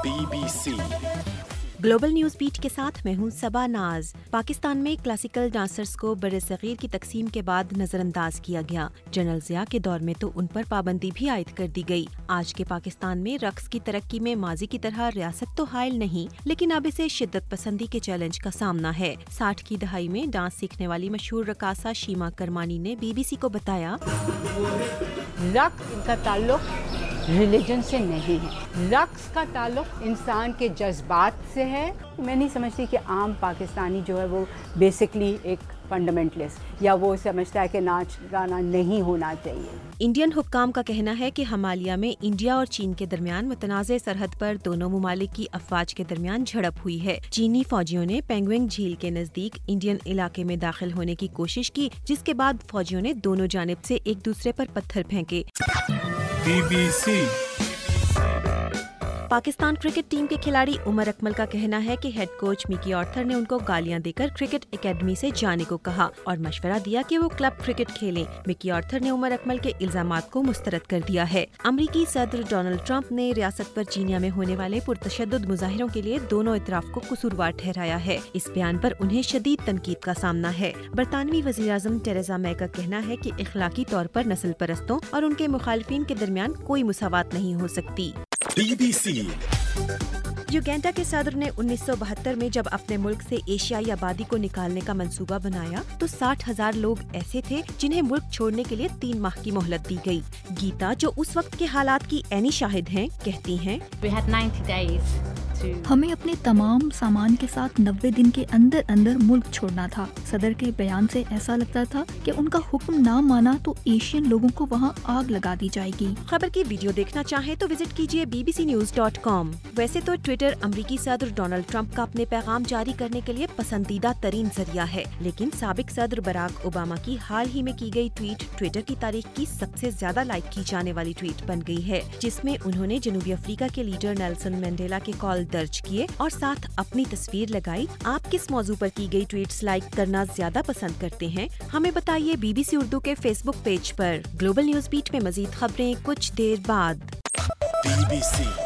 BBC global news beat के साथ मैं हूं सबा नाज। पाकिस्तान में क्लासिकल डांसर्स को बरसगीर की तकसीम के बाद नजरअंदाज किया गया। जनरल ज़िया के दौर में तो उन पर पाबंदी भी आयद कर दी गई। आज के पाकिस्तान में रक्स की तरक्की में माजी की तरह रियासत तो हायल नहीं, लेकिन अब इसे शिद्दत पसंदी के चैलेंज का सामना है। 60 की दहाई में डांस सीखने वाली मशहूर रकासा शीमा करमानी ने BBC को बताया, रक्स का ताल्लुक रिलीजन से नहीं है, रक्स का ताल्लुक इंसान के जज्बात से है। मैं नहीं समझती कि आम पाकिस्तानी जो है वो बेसिकली एक फंडामेंटलिस्ट या वो समझता है कि नाच गाना नहीं होना चाहिए। इंडियन हुक्काम का कहना है कि हमालिया में इंडिया और चीन के दरमियान मुतनाज़ सरहद पर दोनों मुमालिक की अफवाज के दरमियान झड़प हुई है। चीनी फौजियों ने पेंगुइन झील के नजदीक इंडियन इलाके में दाखिल होने की कोशिश की, जिसके बाद फौजियों ने दोनों जानिब से एक दूसरे पर पत्थर फेंके। BBC पाकिस्तान क्रिकेट टीम के खिलाड़ी उमर अकमल का कहना है कि हेड कोच मिकी ऑर्थर ने उनको गालियां देकर क्रिकेट एकेडमी से जाने को कहा और मशवरा दिया कि वो क्लब क्रिकेट खेलें। मिकी ऑर्थर ने उमर अकमल के इल्जामात को मुस्तरद कर दिया है। अमरीकी सदर डोनाल्ड ट्रंप ने रियासत वर्जीनिया में होने वाले पुरतशद्दुद मुजाहिरों के लिए दोनों इतराफ को कसूरवार ठहराया है। इस बयान पर उन्हें शदीद तनकीद का सामना है। बरतानवी वज़ीर-ए-आज़म टेरेसा मे का कहना है कि इखलाकी तौर पर नस्ल परस्तों और उनके मुखालिफिन के दरमियान कोई मुसावात नहीं हो सकती। BBC युगांडा के सदर ने 1972 में जब अपने मुल्क से एशियाई आबादी को निकालने का मंसूबा बनाया तो 60,000 लोग ऐसे थे जिन्हें मुल्क छोड़ने के लिए 3 माह की मोहलत दी गई। गीता, जो उस वक्त के हालात की ऐनी शाहिद हैं, कहती हैं, हमें अपने तमाम सामान के साथ 90 दिन के अंदर अंदर मुल्क छोड़ना था। सदर के बयान से ऐसा लगता था कि उनका हुक्म ना माना तो एशियन लोगों को वहाँ आग लगा दी जाएगी। खबर की वीडियो देखना चाहें तो विजिट कीजिए bbcnews.com। वैसे तो ट्विटर अमरीकी सदर डोनाल्ड ट्रंप का अपने पैगाम जारी करने के लिए पसंदीदा तरीन जरिया है, लेकिन साबिक सदर बराक ओबामा की हाल ही में की गई ट्वीट ट्विटर की तारीख की सबसे ज्यादा लाइक की जाने वाली ट्वीट बन गई है, जिसमें उन्होंने जनूबी अफ्रीका के लीडर नेल्सन मंडेला के कॉल दर्ज किए और साथ अपनी तस्वीर लगाई। आप किस मौजू पर की गई ट्वीट्स लाइक करना ज्यादा पसंद करते हैं? हमें बताइए BBC उर्दू के फेसबुक पेज पर। ग्लोबल न्यूज बीट में मजीद खबरें कुछ देर बाद। BBC